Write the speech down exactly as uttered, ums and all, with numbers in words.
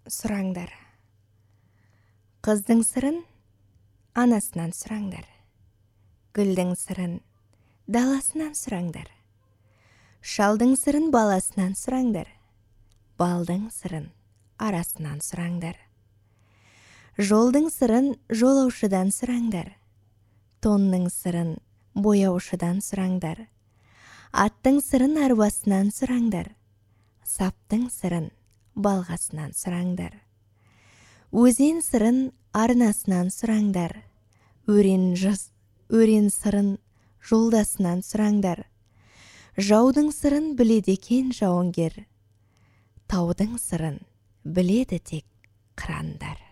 сұраңдар. Қыздың сырын анасынан сұраңдар. Гүлдің сырын даласынан сұраңдар. Шалдың сырын баласынан сұраңдар. Балдың сырын арасынан сұраңдар. Жолдың сырын жолаушыдан сұраңдар. Тонның сырын бояушыдан сұраңдар. Аттың сырын арбасынан сұраңдар. Саптың сырын балғасынан сұраңдар. Өзен сырын арнасынан сұраңдар. Өрен жыз, өрен сырын жолдасынан сұраңдар. Жаудың сырын біледі екен жауынгер. Таудың сырын біледі тек қырандар.